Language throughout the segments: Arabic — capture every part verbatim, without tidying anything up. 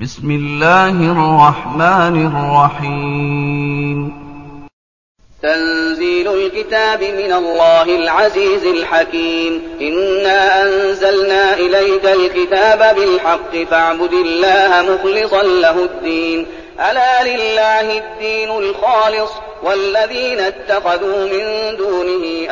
بسم الله الرحمن الرحيم. تنزيل الكتاب من الله العزيز الحكيم. إنا أنزلنا إليك الكتاب بالحق فاعبد الله مخلصا له الدين. ألا لله الدين الخالص والذين اتخذوا من دونه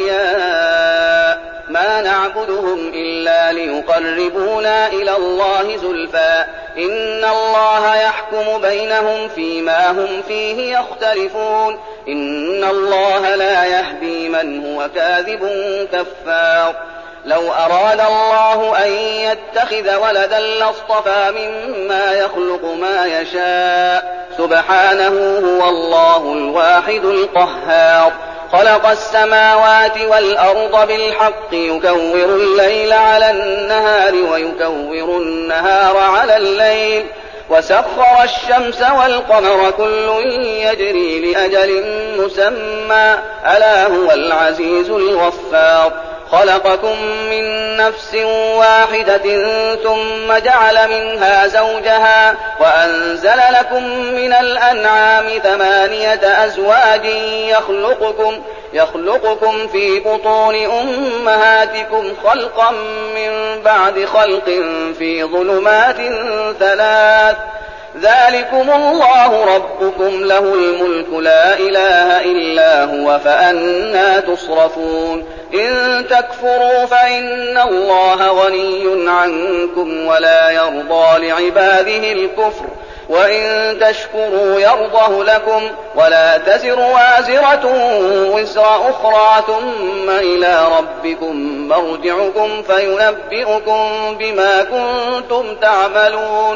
أولياء ما نعبدهم إلا ليقربونا إلى الله زلفى إن الله يحكم بينهم فيما هم فيه يختلفون. إن الله لا يهدي من هو كاذب كفار. لو أراد الله أن يتخذ ولدا لاصطفى مما يخلق ما يشاء سبحانه هو الله الواحد القهار. خلق السماوات والأرض بالحق يكور الليل على النهار ويكور النهار على الليل وسخر الشمس والقمر كل يجري لأجل مسمى ألا هو العزيز الغفار. خلقكم من نفس واحدة ثم جعل منها زوجها وأنزل لكم من الأنعام ثمانية أزواج يخلقكم, يخلقكم في بطون أمهاتكم خلقا من بعد خلق في ظلمات ثلاث. ذلكم الله ربكم له الملك لا إله إلا هو فأنى تصرفون. إن تكفروا فإن الله غني عنكم ولا يرضى لعباده الكفر وإن تشكروا يرضه لكم ولا تزر وازرة وزر أخرى ثم إلى ربكم مرجعكم فينبئكم بما كنتم تعملون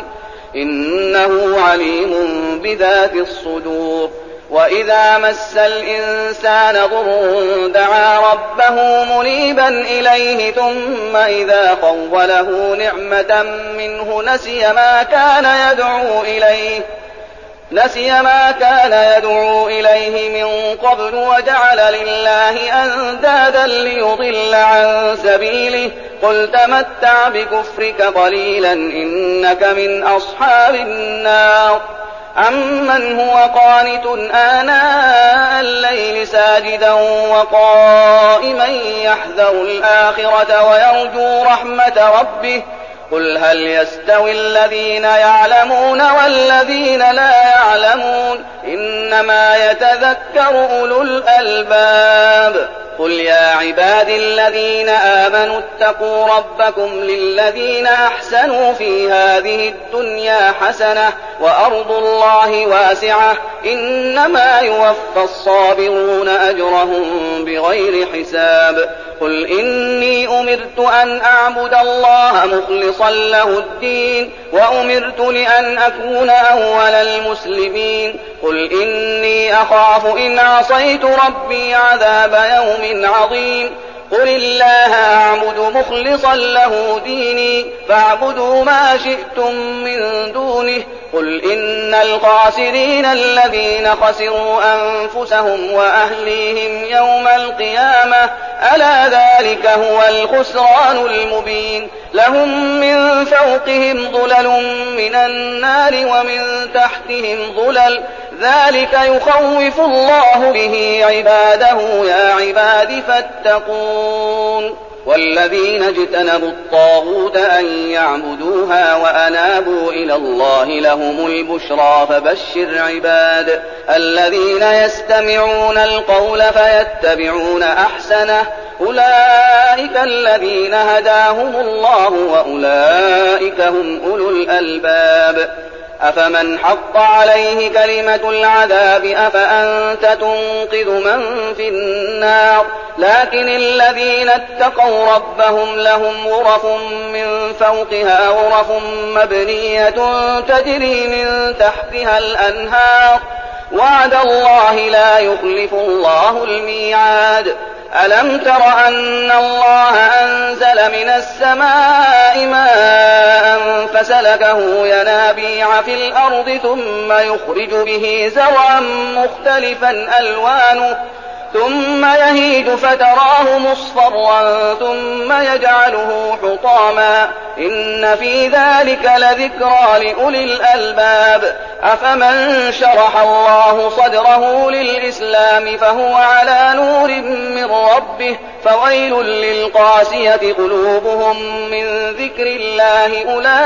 إنه عليم بذات الصدور. وإذا مس الإنسان ضر دعا ربه منيبا إليه ثم إذا خوله نعمة منه نسي ما كان يدعو إليه نسي ما كان يدعو إليه من قبل وجعل لله أندادا ليضل عن سبيله. قل تمتع بكفرك قليلا إنك من أصحاب النار. أمن هو قانت آناء الليل ساجدا وقائما يحذر الآخرة ويرجو رحمة ربه. قل هل يستوي الذين يعلمون والذين لا يعلمون إنما يتذكر أولو الألباب. قل يا عباد الذين آمنوا اتقوا ربكم للذين أحسنوا في هذه الدنيا حسنة وأرض الله واسعة إنما يوفى الصابرون أجرهم بغير حساب. قل إني أمرت أن أعبد الله مخلصا له الدين وأمرت لأن أكون أول المسلمين. قل إني أخاف إن عصيت ربي عذاب يوم عظيم. قل الله أعبد مخلصا له ديني فاعبدوا ما شئتم من دونه. قل إن الخاسرين الذين خسروا أنفسهم وأهليهم يوم القيامة ألا ذلك هو الخسران المبين. لهم من فوقهم ظلل من النار ومن تحتهم ظلل ذلك يخوف الله به عباده يا عباد فاتقون. والذين اجتنبوا الطاغوت أن يعبدوها وأنابوا إلى الله لهم البشرى فبشر عباد الذين يستمعون القول فيتبعون أحسنه أولئك الذين هداهم الله وأولئك هم أولو الألباب. أفمن حق عليه كلمة العذاب أفأنت تنقذ من في النار. لكن الذين اتقوا ربهم لهم غرف من فوقها غرف مبنية تجري من تحتها الأنهار وعد الله لا يخلف الله الميعاد. ألم تر أن الله أنزل من السماء ماء فسلكه ينابيع في الأرض ثم يخرج به زرعا مختلفا ألوانه ثم يهيج فتراه مصفرا ثم يجعله حطاما إن في ذلك لذكرى لأولي الألباب أفمن شرح الله صدره للإسلام فهو على نور من ربه فويل للقاسية قلوبهم من ذكر الله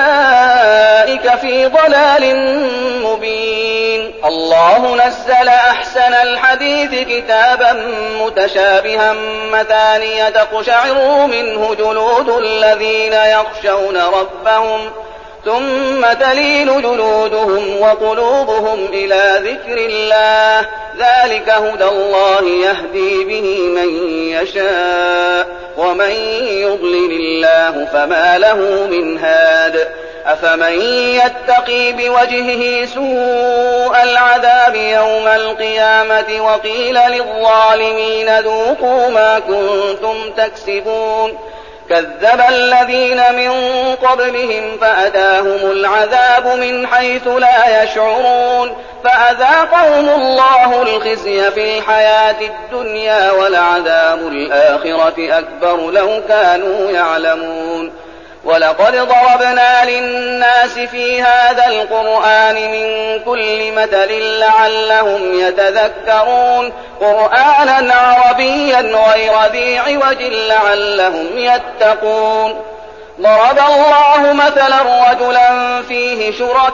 أولئك في ضلال مبين الله نزل أحسن الحديث كتابا متشابها مثانية تقشعر منه جلود الذين يخشون ربهم ثم تلين جلودهم وقلوبهم إلى ذكر الله ذلك هدى الله يهدي به من يشاء ومن يضلل الله فما له من هاد أفمن يتقي بوجهه سوء العذاب يوم القيامة وقيل للظالمين ذوقوا ما كنتم تكسبون كذب الذين من قبلهم فأتاهم العذاب من حيث لا يشعرون فأذاقهم الله الخزي في الحياة الدنيا ولعذاب الآخرة أكبر لو كانوا يعلمون ولقد ضربنا للناس في هذا القرآن من كل مثل لعلهم يتذكرون قرآنا عربيا غير ذي عوج لعلهم يتقون ضرب الله مثلا رجلا فيه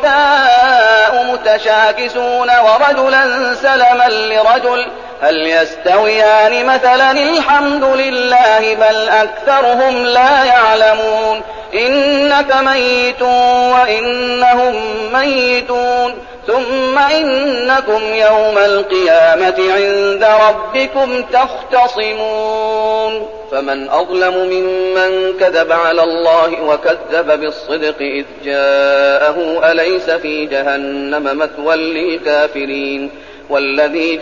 شركاء متشاكسون ورجلا سلما لرجل هل يستويان مثلا الحمد لله بل أكثرهم لا يعلمون إنك ميت وإنهم ميتون ثم إنكم يوم القيامة عند ربكم تختصمون فمن أظلم ممن كذب على الله وكذب بالصدق إذ جاءه أليس في جهنم مثوى للكافرين والذي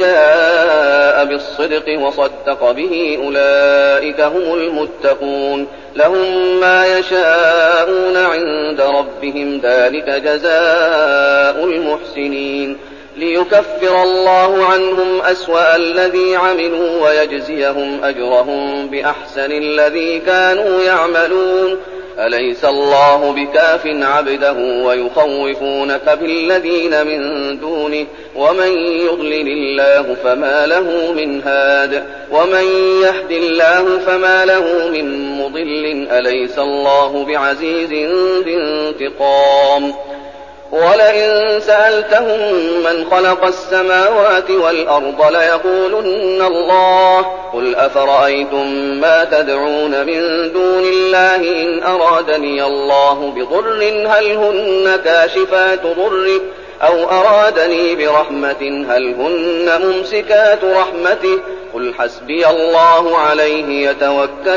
جاء بالصدق وصدق به أولئك هم المتقون لهم ما يشاءون عند ربهم ذلك جزاء المحسنين ليكفر الله عنهم أسوأ الذي عملوا ويجزيهم أجرهم بأحسن الذي كانوا يعملون أليس الله بكاف عبده ويخوفونك بالذين من دونه ومن يضلل الله فما له من هاد ومن يهد الله فما له من مضل أليس الله بعزيز ذي انتقام ولئن سألتهم من خلق السماوات والأرض ليقولن الله قل أفرأيتم ما تدعون من دون الله إن أرادني الله بضر هل هن كاشفات ضره أو أرادني برحمة هل هن ممسكات رحمته قل حسبي الله عليه يتوكل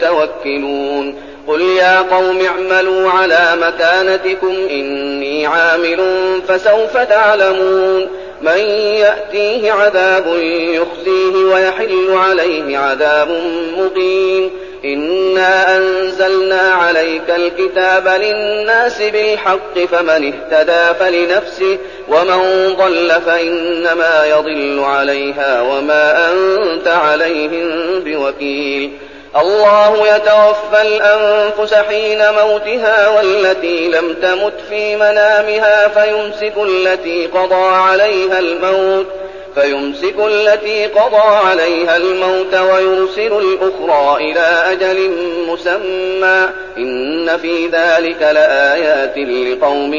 المتوكلون قل يا قوم اعملوا على مكانتكم إني عامل فسوف تعلمون من يأتيه عذاب يخزيه ويحل عليه عذاب مقيم إنا أنزلنا عليك الكتاب للناس بالحق فمن اهتدى فلنفسه ومن ضل فإنما يضل عليها وما أنت عليهم بوكيل الله يتوفى الأنفس حين موتها والتي لم تمت في منامها فيمسك التي قضى عليها الموت فيمسك التي قضى عليها الموت ويرسل الأخرى إلى أجل مسمى إن في ذلك لآيات لقوم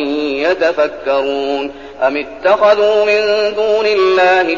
يتفكرون أم اتخذوا من دون الله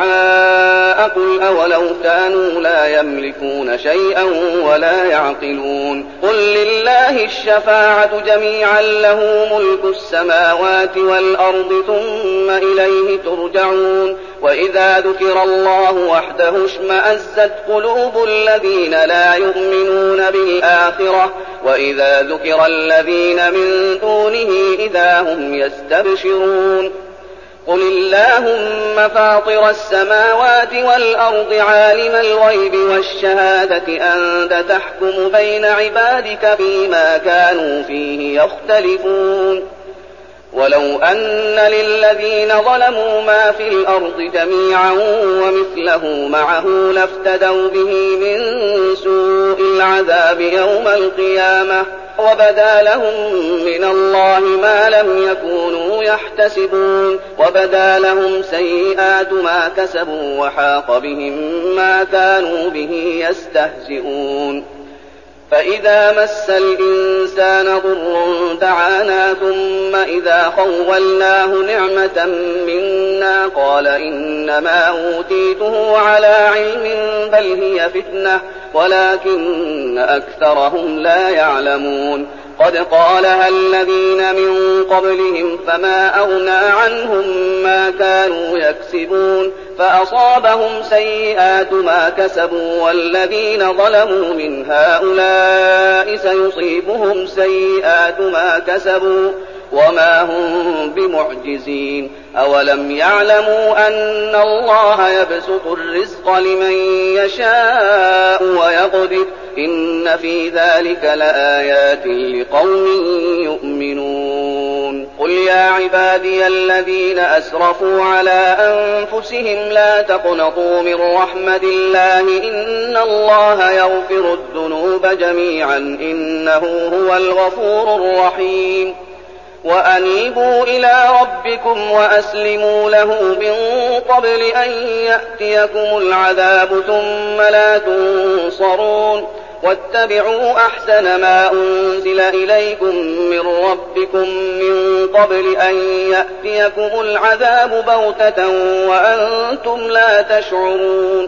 شفعاء قل أولو كانوا لا يملكون شيئا ولا يعقلون قل لله الشفاعة جميعا له ملك السماوات والأرض ثم إليه ترجعون وإذا ذكر الله وحده اشمأزت قلوب الذين لا يؤمنون بالآخرة وإذا ذكر الذين من دونه إذا هم يستبشرون قل اللهم فاطر السماوات والأرض عالم الغيب والشهادة أنت تحكم بين عبادك فيما كانوا فيه يختلفون ولو أن للذين ظلموا ما في الأرض جميعا ومثله معه لافتدوا به من سوء العذاب يوم القيامة وبدا لهم من الله ما لم يكونوا يحتسبون وبدا لهم سيئات ما كسبوا وحاق بهم ما كانوا به يستهزئون فإذا مس الإنسان ضر دعانا ثم إذا خولناه نعمة منا قال إنما أوتيته على علم بل هي فتنة ولكن أكثرهم لا يعلمون قد قالها الذين من قبلهم فما أغنى عنهم ما كانوا يكسبون فأصابهم سيئات ما كسبوا والذين ظلموا من هؤلاء سيصيبهم سيئات ما كسبوا وما هم بمعجزين أولم يعلموا أن الله يبسط الرزق لمن يشاء ويقدر إن في ذلك لآيات لقوم يؤمنون قل يا عبادي الذين أسرفوا على أنفسهم لا تقنطوا من رحمة الله إن الله يغفر الذنوب جميعا إنه هو الغفور الرحيم وأنيبوا إلى ربكم وأسلموا له من قبل أن يأتيكم العذاب ثم لا تنصرون واتبعوا أحسن ما أنزل إليكم من ربكم من قبل أن يأتيكم العذاب بغتة وأنتم لا تشعرون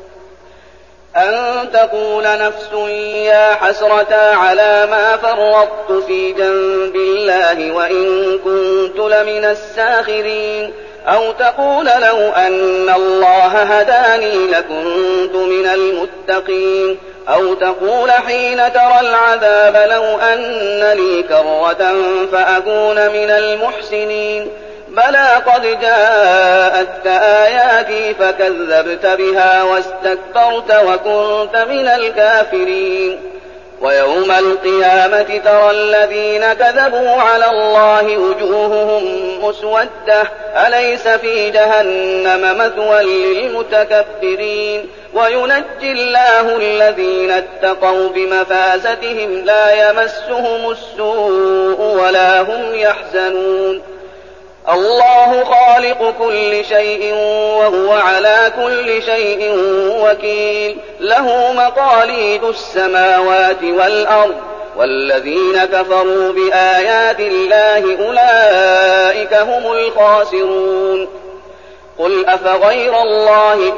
أن تقول نفس يا حسرة على ما فرطت في جنب الله وإن كنت لمن الساخرين أو تقول لو أن الله هداني لكنت من المتقين أو تقول حين ترى العذاب لو أن لي كرة فأكون من المحسنين بلى قد جاءتك آياتي فكذبت بها واستكبرت وكنت من الكافرين ويوم القيامة ترى الذين كذبوا على الله وجوههم مسودة أليس في جهنم مثوى للمتكبرين وينجي الله الذين اتقوا بمفازتهم لا يمسهم السوء ولا هم يحزنون الله خالق كل شيء وهو على كل شيء وكيل له مقاليد السماوات والأرض والذين كفروا بآيات الله أولئك هم الخاسرون قل أفغير الله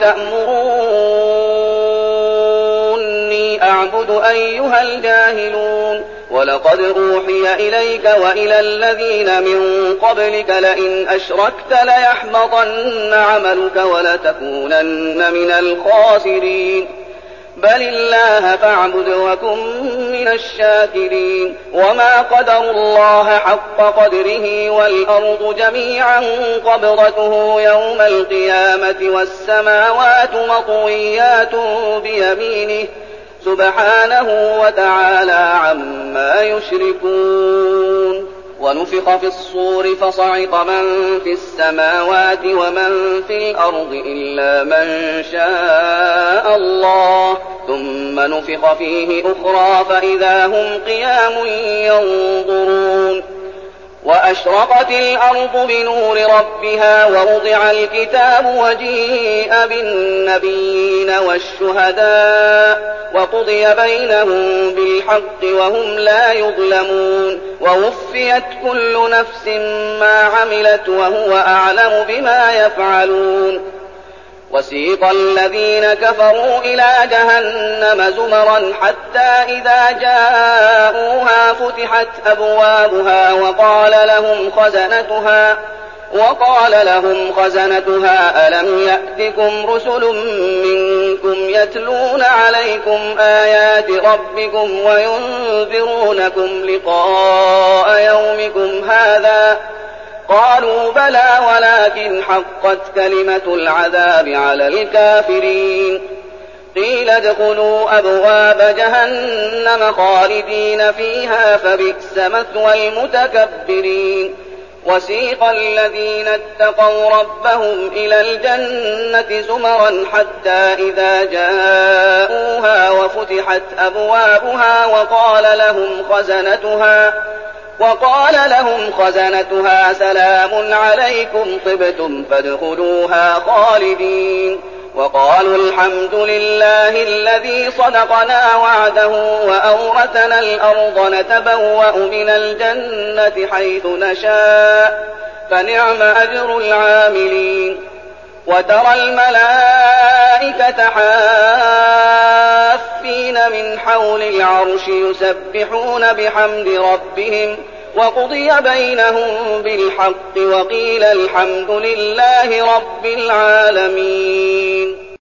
تأمروني أعبد أيها الجاهلون ولقد أوحي إليك وإلى الذين من قبلك لئن أشركت ليحبطن عملك ولتكونن من الخاسرين بل الله فاعبد وكن من الشاكرين وما قدروا الله حق قدره والأرض جميعا قبضته يوم القيامة والسماوات مطويات بيمينه سبحانه وتعالى عما يشركون ونفخ في الصور فصعق من في السماوات ومن في الأرض إلا من شاء الله ثم نفخ فيه أخرى فإذا هم قيام ينظرون وأشرقت الأرض بنور ربها ووضع الكتاب وجيء بالنبيين والشهداء وقضي بينهم بالحق وهم لا يظلمون ووفيت كل نفس ما عملت وهو أعلم بما يفعلون وسيق الذين كفروا إلى جهنم زمرا حتى إذا جاءوها فتحت أبوابها وقال لهم خزنتها وقال لهم خزنتها ألم يأتكم رسل منكم يتلون عليكم آيات ربكم وينذرونكم لقاء يومكم هذا قالوا بلى ولكن حقت كلمة العذاب على الكافرين قيل ادخلوا أبواب جهنم خالدين فيها فبئس مثوى المتكبرين وسيق الذين اتقوا ربهم إلى الجنة زمرا حتى إذا جاءوها وفتحت أبوابها وقال لهم خزنتها وقال لهم خزنتها سلام عليكم طبتم فادخلوها خالدين وقالوا الحمد لله الذي صدقنا وعده وأورثنا الأرض نتبوأ من الجنة حيث نشاء فنعم أجر العاملين وترى الملائكة حافين من حول العرش يسبحون بحمد ربهم وقضي بينهم بالحق وقيل الحمد لله رب العالمين.